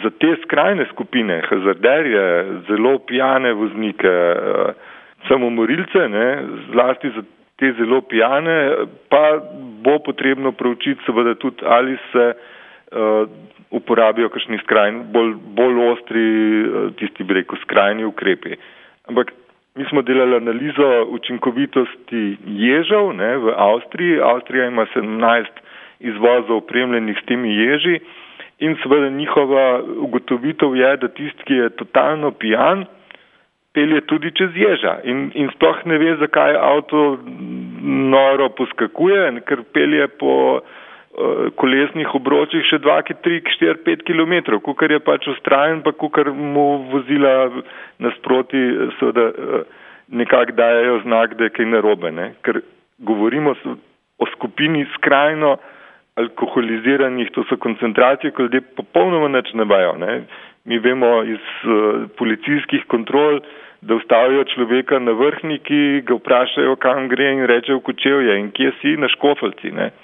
za te skrajne skupine, hazarderje, zelo pijane voznike, samomorilce, ne, zlasti za te zelo pijane, pa bo potrebno preučiti seveda tudi, ali se uporabijo kakšni bolj ostri, tisti bi rekel, skrajni ukrepi. Ampak mi smo delali analizo učinkovitosti ježev, ne, v Avstriji. Avstrija ima 17 izvozov opremljenih s temi ježi in seveda njihova ugotovitev je, da tisti, ki je totalno pijan, pelje tudi čez ježa in sploh ne ve, zakaj avto noro poskakuje, ker pelje po kolesnih obročih še 2, 3, 4, 5 kilometrov, kukar je pač ustrajen, pa kukar mu vozila nasproti seveda nekako dajejo znak, da je kaj narobe, ne? Ker govorimo o skupini skrajno alkoholiziranih, to so koncentracije, ko ljudje popolnoma nič ne vejo, ne? Mi vemo iz policijskih kontrol, da ustavijo človeka na Vrhniki, ga vprašajo, kam gre in reče v Kočevje in kje si, na Škofeljci, ne?